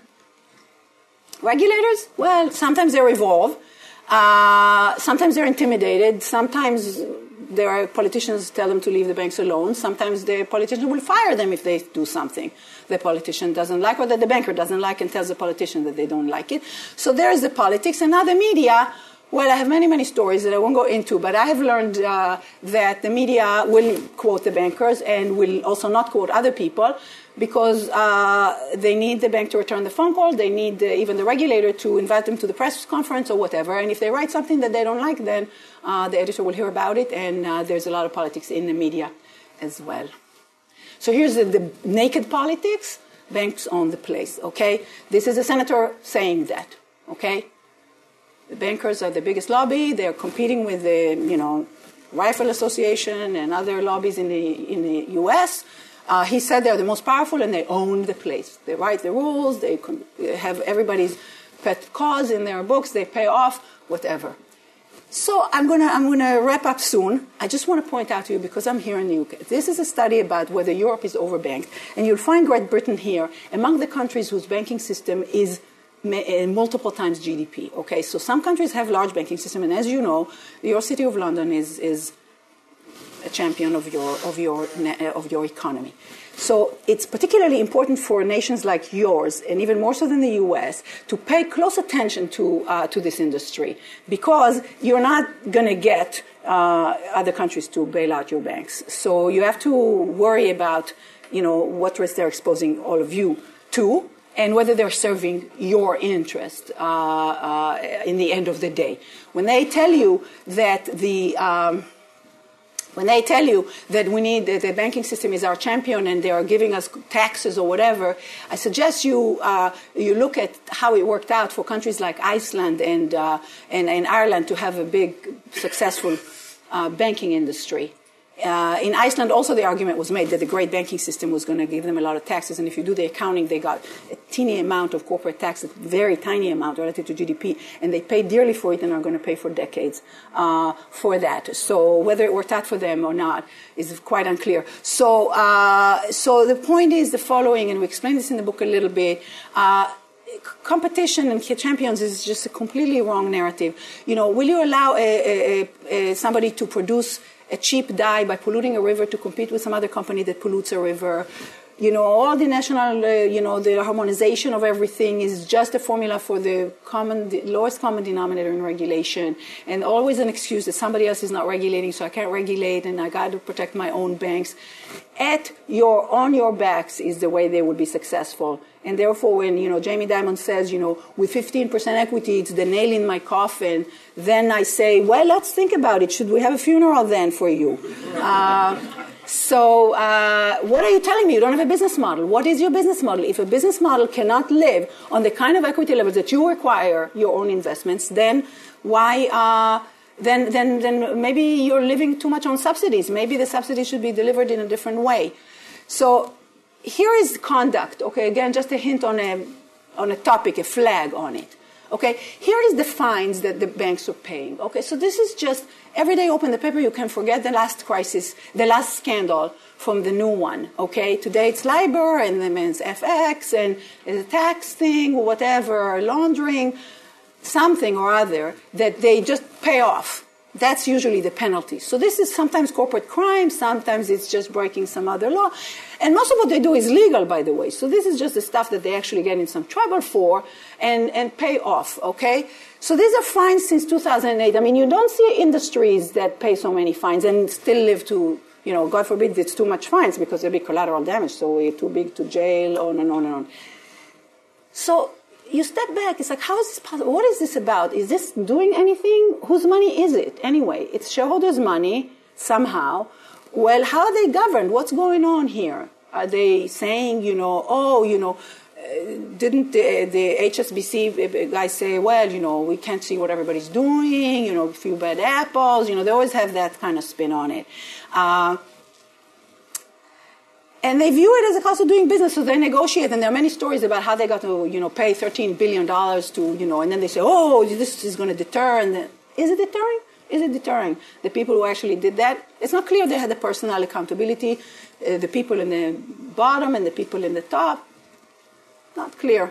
Speaker 3: Regulators, well, sometimes they revolve. Sometimes they're intimidated. Sometimes their politicians tell them to leave the banks alone. Sometimes the politician will fire them if they do something the politician doesn't like or that the banker doesn't like and tells the politician that they don't like it. So there's the politics. And now the media, well, I have many, many stories that I won't go into, but I have learned that the media will quote the bankers and will also not quote other people because they need the bank to return the phone call. They need even the regulator to invite them to the press conference or whatever. And if they write something that they don't like, then the editor will hear about it. And there's a lot of politics in the media as well. So here's the naked politics. Banks own the place, okay? This is a senator saying that, okay? The bankers are the biggest lobby. They're competing with the, Rifle Association and other lobbies in the U.S., he said they're the most powerful and they own the place. They write the rules. They have everybody's pet cause in their books. They pay off, whatever. So I'm gonna wrap up soon. I just want to point out to you, because I'm here in the UK, this is a study about whether Europe is overbanked. And you'll find Great Britain here among the countries whose banking system is multiple times GDP. Okay, so some countries have large banking system, and as you know, your city of London is a champion of your economy. So it's particularly important for nations like yours, and even more so than the U.S., to pay close attention to this industry, because you're not going to get other countries to bail out your banks. So you have to worry about, what risk they're exposing all of you to, and whether they're serving your interest in the end of the day. When they tell you that we need the banking system is our champion and they are giving us taxes or whatever, I suggest you look at how it worked out for countries like Iceland and Ireland to have a big successful banking industry. In Iceland, also the argument was made that the great banking system was going to give them a lot of taxes, and if you do the accounting, they got a teeny amount of corporate tax, a very tiny amount relative to GDP, and they paid dearly for it and are going to pay for decades for that. So whether it worked out for them or not is quite unclear. So the point is the following, and we explain this in the book a little bit. Competition and champions is just a completely wrong narrative. Will you allow somebody to produce a cheap dye by polluting a river to compete with some other company that pollutes a river? All the national, the harmonization of everything is just a formula for the lowest common denominator in regulation, and always an excuse that somebody else is not regulating, so I can't regulate, and I got to protect my own banks. On your backs is the way they would be successful. And therefore, when, Jamie Dimon says, with 15% equity, it's the nail in my coffin, then I say, well, let's think about it. Should we have a funeral then for you? So what are you telling me? You don't have a business model. What is your business model? If a business model cannot live on the kind of equity levels that you require your own investments, then why... Then maybe you're living too much on subsidies. Maybe the subsidies should be delivered in a different way. So here is conduct. Okay, again, just a hint on a topic, a flag on it. Okay, here is the fines that the banks are paying. Okay, so this is just every day open the paper, you can forget the last crisis, the last scandal from the new one. Okay, today it's LIBOR and then it's FX and it's a tax thing, whatever, laundering, something or other that they just pay off. That's usually the penalty. So this is sometimes corporate crime, sometimes it's just breaking some other law. And most of what they do is legal, by the way. So this is just the stuff that they actually get in some trouble for and pay off, okay? So these are fines since 2008. I mean, you don't see industries that pay so many fines and still live to, God forbid it's too much fines because there'll be collateral damage, so we're too big to jail, on and on and on. So you step back, it's like, how is this possible? What is this about? Is this doing anything? Whose money is it anyway? It's shareholders' money somehow. Well, how are they governed? What's going on here? Are they saying, didn't the HSBC guys say, well, we can't see what everybody's doing, a few bad apples, they always have that kind of spin on it. And they view it as a cost of doing business, so they negotiate. And there are many stories about how they got to, pay $13 billion to, and then they say, oh, this is going to deter. And then, is it deterring? Is it deterring? The people who actually did that, it's not clear they had the personal accountability. The people in the bottom and the people in the top, not clear.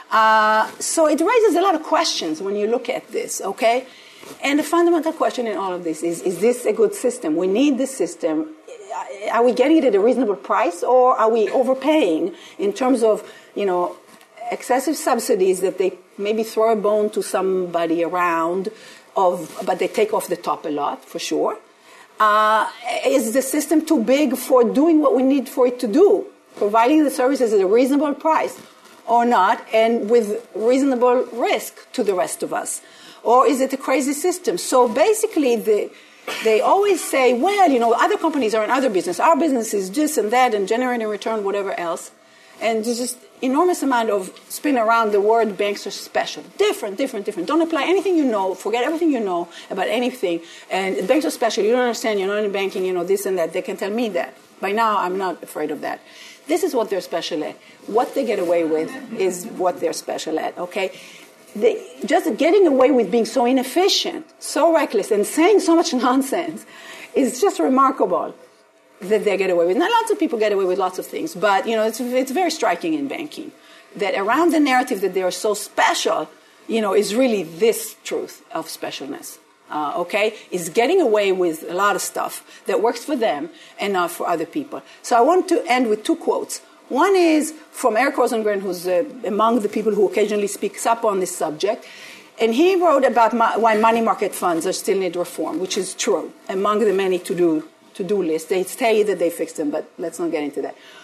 Speaker 3: So it raises a lot of questions when you look at this, okay? And the fundamental question in all of this is this a good system? We need this system. Are we getting it at a reasonable price, or are we overpaying in terms of, excessive subsidies that they maybe throw a bone to somebody around, but they take off the top a lot, for sure? Is the system too big for doing what we need for it to do, providing the services at a reasonable price or not, and with reasonable risk to the rest of us? Or is it a crazy system? So basically, they always say, well, other companies are in other business. Our business is this and that and generating return, whatever else. And there's just enormous amount of spin around the word banks are special. Different. Don't apply anything you know. Forget everything you know about anything. And banks are special. You don't understand. You're not in banking, this and that. They can tell me that. By now, I'm not afraid of that. This is what they're special at. What they get away with is what they're special at, okay? Just getting away with being so inefficient, so reckless, and saying so much nonsense is just remarkable that they get away with. Now, lots of people get away with lots of things, but it's very striking in banking that around the narrative that they are so special, is really this truth of specialness. Okay, is getting away with a lot of stuff that works for them and not for other people. So I want to end with two quotes. One is from Eric Rosengren, who's among the people who occasionally speaks up on this subject. And he wrote about why money market funds are still need reform, which is true. Among the many to-do lists, they say that they fixed them, but let's not get into that.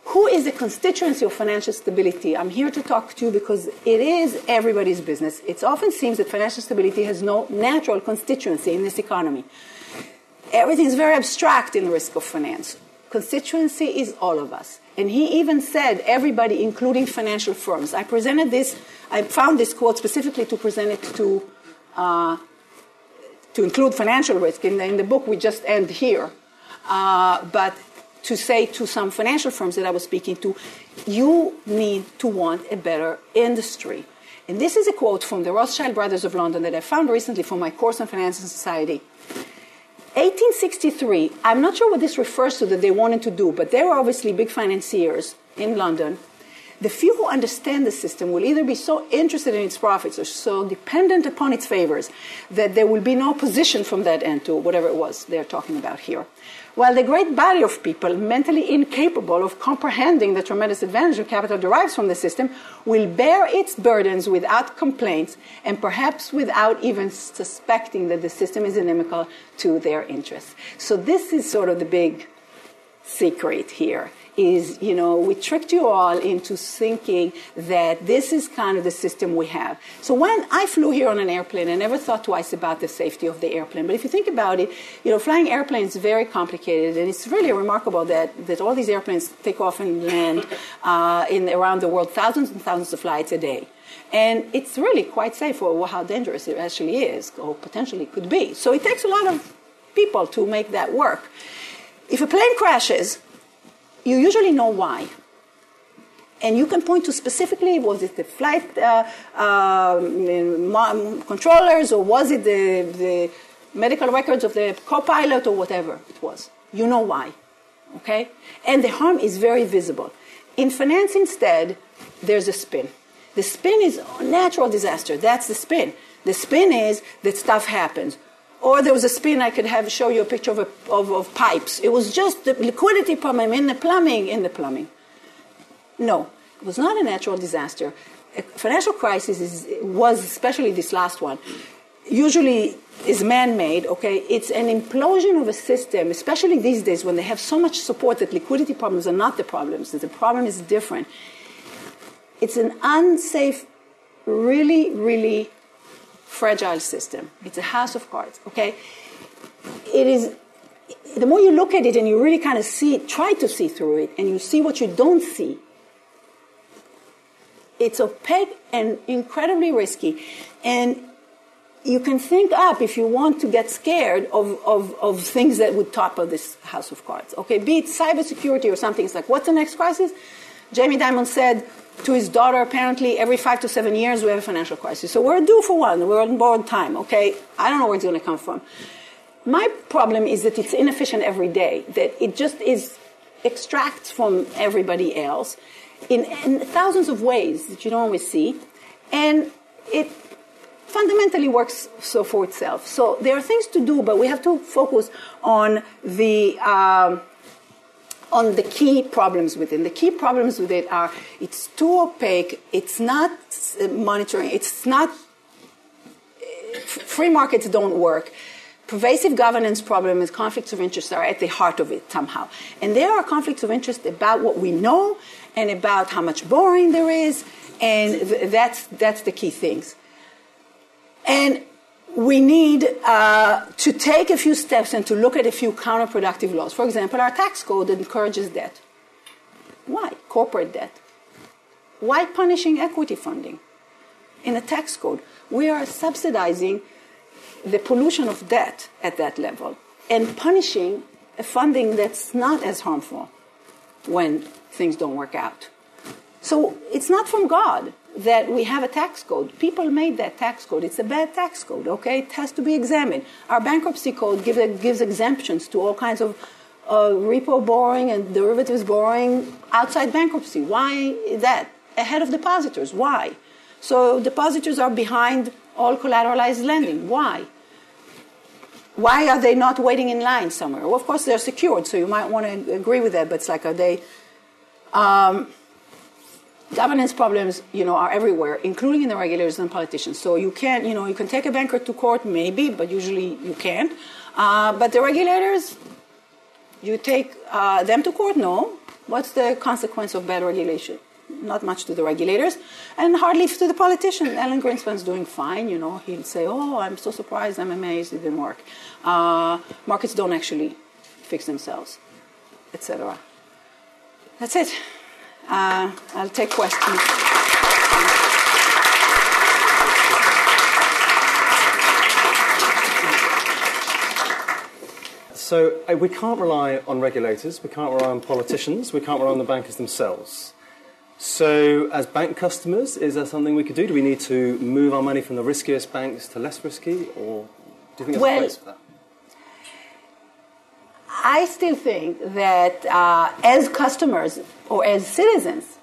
Speaker 3: who is the constituency of financial stability? I'm here to talk to you because it is everybody's business. It often seems that financial stability has no natural constituency in this economy. Everything is very abstract in risk of finance. Constituency is all of us. And he even said everybody, including financial firms. I found this quote specifically to present it to include financial risk. In the book, we just end here. But to say to some financial firms that I was speaking to, you need to want a better industry. And this is a quote from the Rothschild Brothers of London that I found recently for my course on finance and society. 1863, I'm not sure what this refers to that they wanted to do, but they were obviously big financiers in London. The few who understand the system will either be so interested in its profits or so dependent upon its favors that there will be no opposition from that end to whatever it was they're talking about here. While the great body of people mentally incapable of comprehending the tremendous advantage of capital derives from the system will bear its burdens without complaints and perhaps without even suspecting that the system is inimical to their interests. So this is sort of the big secret here. Is, we tricked you all into thinking that this is kind of the system we have. So when I flew here on an airplane, I never thought twice about the safety of the airplane. But if you think about it, flying airplanes is very complicated, and it's really remarkable that all these airplanes take off and land around the world, thousands and thousands of flights a day. And it's really quite safe for how dangerous it actually is, or potentially could be. So it takes a lot of people to make that work. If a plane crashes, you usually know why. And you can point to specifically, was it the flight controllers, or was it the medical records of the co-pilot, or whatever it was. You know why, okay? And the harm is very visible. In finance, instead, there's a spin. The spin is a natural disaster. That's the spin. The spin is that stuff happens. Or there was a spin, I could show you a picture of pipes. It was just the liquidity problem in the plumbing. No, it was not a natural disaster. A financial crisis was, especially this last one, usually is man-made, okay? It's an implosion of a system, especially these days when they have so much support that liquidity problems are not the problems, that the problem is different. It's an unsafe, really, really fragile system. It's a house of cards, okay? It is, the more you look at it and you really kind of try to see through it, and you see what you don't see, it's opaque and incredibly risky. And you can think up, if you want to get scared, of things that would topple this house of cards, okay? Be it cybersecurity or something. It's like, what's the next crisis? Jamie Dimon said to his daughter, apparently, every 5 to 7 years we have a financial crisis. So we're due for one. We're on borrowed time, okay? I don't know where it's going to come from. My problem is that it's inefficient every day, that it just extracts from everybody else in thousands of ways that you don't always see, and it fundamentally works so for itself. So there are things to do, but we have to focus on the key problems with it. The key problems with it are it's too opaque, it's not monitoring, it's not, free markets don't work. Pervasive governance problem and conflicts of interest are at the heart of it somehow. And there are conflicts of interest about what we know and about how much borrowing there is, and that's the key things. And we need to take a few steps and to look at a few counterproductive laws. For example, our tax code encourages debt. Why? Corporate debt. Why punishing equity funding? In a tax code, we are subsidizing the pollution of debt at that level and punishing a funding that's not as harmful when things don't work out. So it's not from God that we have a tax code. People made that tax code. It's a bad tax code, okay? It has to be examined. Our bankruptcy code gives exemptions to all kinds of repo borrowing and derivatives borrowing outside bankruptcy. Why is that? Ahead of depositors. Why? So depositors are behind all collateralized lending. Why? Why are they not waiting in line somewhere? Well, of course, they're secured, so you might want to agree with that, but it's like, are they... Governance problems, are everywhere, including in the regulators and politicians. So you can, you can take a banker to court, maybe, but usually you can't. But the regulators, You take them to court? No. What's the consequence of bad regulation? Not much to the regulators, and hardly to the politician. Alan Greenspan's doing fine, He'll say, "Oh, I'm so surprised, I'm amazed, it didn't work." Markets don't actually fix themselves, etc. That's it. I'll take questions.
Speaker 2: So we can't rely on regulators, we can't rely on politicians, we can't rely on the bankers themselves. So as bank customers, is there something we could do? Do we need to move our money from the riskiest banks to less risky, or do you think there's a place for that?
Speaker 3: I still think that as customers or as citizens,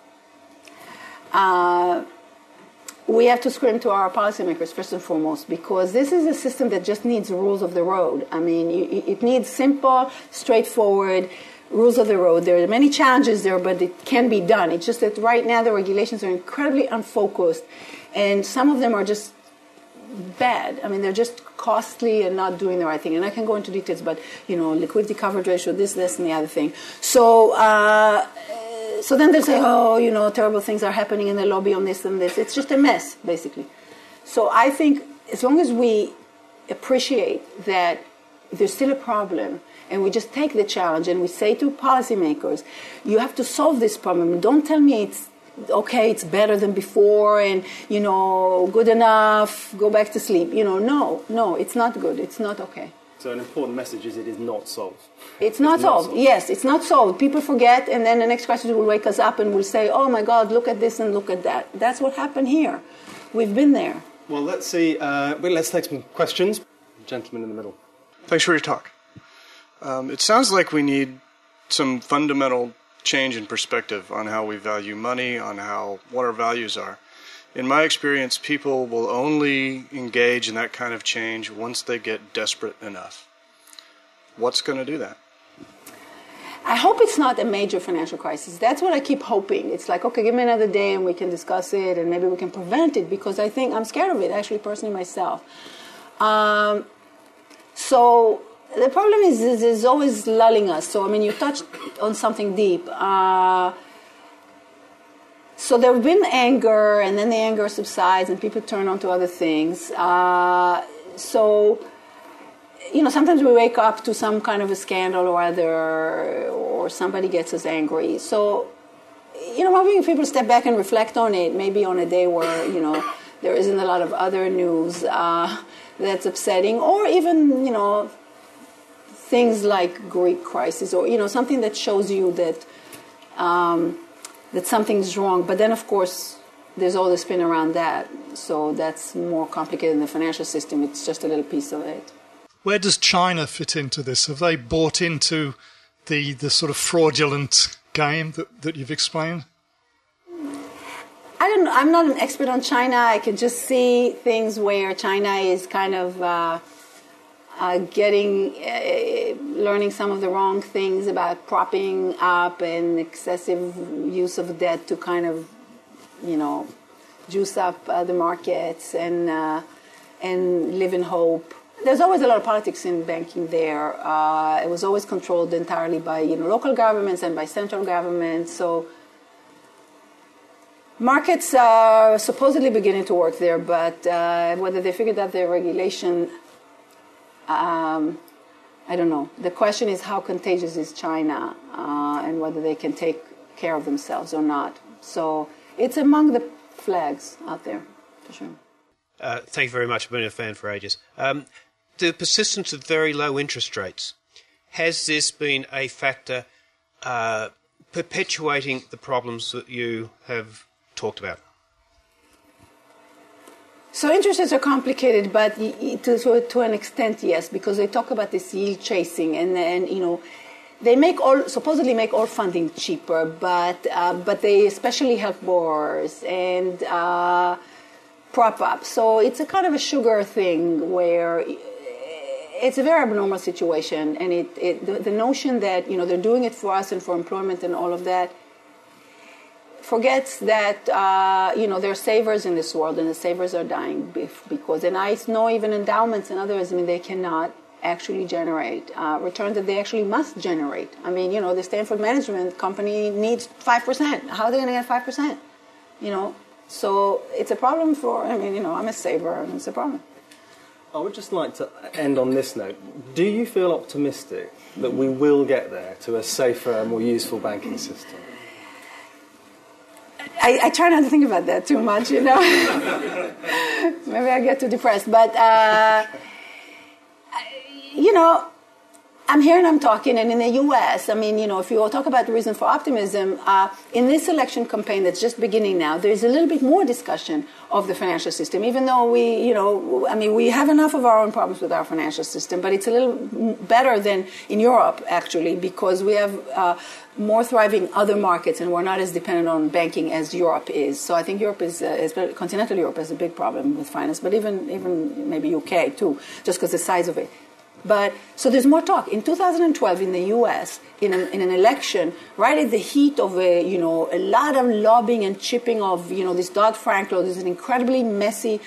Speaker 3: we have to scream to our policymakers first and foremost, because this is a system that just needs rules of the road. I mean, it needs simple, straightforward rules of the road. There are many challenges there, but it can be done. It's just that right now the regulations are incredibly unfocused, and some of them are just bad. I mean, they're just costly and not doing the right thing. And I can go into details, but, liquidity coverage ratio, this, and the other thing. So then they'll say, terrible things are happening in the lobby on this and this. It's just a mess, basically. So I think as long as we appreciate that there's still a problem, and we just take the challenge and we say to policymakers, you have to solve this problem. Don't tell me it's okay, it's better than before, and, good enough, go back to sleep. No, it's not good. It's not okay.
Speaker 2: So an important message is it is not solved.
Speaker 3: It's not solved. Yes, it's not solved. People forget, and then the next crisis will wake us up and we'll say, oh my God, look at this and look at that. That's what happened here. We've been there.
Speaker 2: Well, let's see. Let's take some questions. Gentleman in the middle.
Speaker 4: Thanks for your talk. It sounds like we need some fundamental change in perspective on how we value money, on what our values are. In my experience, people will only engage in that kind of change once they get desperate enough. What's going to do that?
Speaker 3: I hope it's not a major financial crisis. That's what I keep hoping. It's like, okay, give me another day and we can discuss it and maybe we can prevent it, because I think I'm scared of it, actually, personally myself. So the problem is always lulling us. So, you touched on something deep. So there have been anger, and then the anger subsides, and people turn on to other things. Sometimes we wake up to some kind of a scandal or other, or somebody gets us angry. So, having people step back and reflect on it, maybe on a day where, there isn't a lot of other news that's upsetting, or even, things like Greek crisis, or, something that shows you that that something's wrong. But then, of course, there's all the spin around that. So that's more complicated than the financial system. It's just a little piece of it.
Speaker 5: Where does China fit into this? Have they bought into the sort of fraudulent game that you've explained?
Speaker 3: I don't know. I'm not an expert on China. I can just see things where China is kind of learning some of the wrong things about propping up and excessive use of debt to kind of, juice up the markets and live in hope. There's always a lot of politics in banking there. It was always controlled entirely by local governments and by central governments. So markets are supposedly beginning to work there, but whether they figured out their regulation, I don't know. The question is how contagious is China and whether they can take care of themselves or not. So it's among the flags out there, for sure.
Speaker 6: Thank you very much. I've been a fan for ages. The persistence of very low interest rates, has this been a factor perpetuating the problems that you have talked about?
Speaker 3: So interest rates are complicated, but to an extent, yes, because they talk about this yield chasing, and they supposedly make all funding cheaper, but they especially help borrowers and prop up. So it's a kind of a sugar thing where it's a very abnormal situation, and the notion that they're doing it for us and for employment and all of that forgets that there are savers in this world, and the savers are dying because, and I know even endowments and others, they cannot actually generate returns that they actually must generate. I mean, the Stanford Management Company needs 5%. How are they going to get 5%? So it's a problem I'm a saver, and it's a problem.
Speaker 2: I would just like to end on this note. Do you feel optimistic that we will get there to a safer, more useful banking system?
Speaker 3: I try not to think about that too much, Maybe I get too depressed. But, I'm here and I'm talking, and in the U.S., if you all talk about the reason for optimism, in this election campaign that's just beginning now, there's a little bit more discussion of the financial system, even though we have enough of our own problems with our financial system, but it's a little better than in Europe, actually, because we have more thriving other markets, and we're not as dependent on banking as Europe is. So I think Europe continental Europe has a big problem with finance, but even maybe UK too, just because the size of it. But so there's more talk. In 2012, in the U.S., in an election, right at the heat of a lot of lobbying and chipping of this Dodd-Frank law, there's an incredibly messy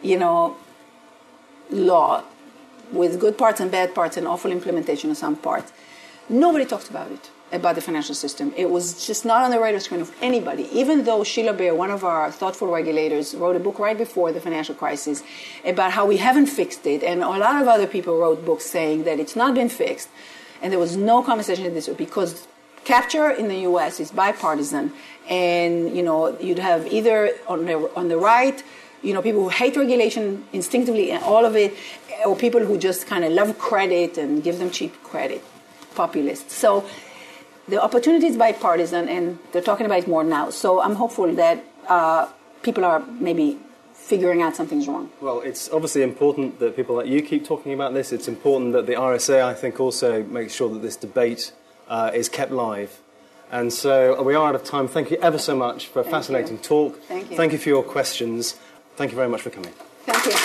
Speaker 3: law with good parts and bad parts and awful implementation of some parts. Nobody talked about the financial system. It was just not on the radar screen of anybody, even though Sheila Bair, one of our thoughtful regulators, wrote a book right before the financial crisis about how we haven't fixed it, and a lot of other people wrote books saying that it's not been fixed, and there was no conversation in this because capture in the U.S. is bipartisan, and you'd have either on the right, people who hate regulation instinctively and all of it, or people who just kind of love credit and give them cheap credit, populists. So the opportunity is bipartisan, and they're talking about it more now. So I'm hopeful that people are maybe figuring out something's wrong.
Speaker 2: Well, it's obviously important that people like you keep talking about this. It's important that the RSA, I think, also makes sure that this debate is kept live. And so we are out of time. Thank you ever so much for a fascinating talk.
Speaker 3: Thank you.
Speaker 2: Thank you for your questions. Thank you very much for coming.
Speaker 3: Thank you.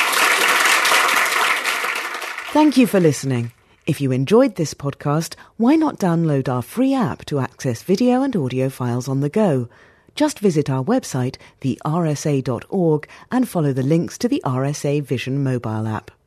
Speaker 1: Thank you for listening. If you enjoyed this podcast, why not download our free app to access video and audio files on the go? Just visit our website, thersa.org, and follow the links to the RSA Vision mobile app.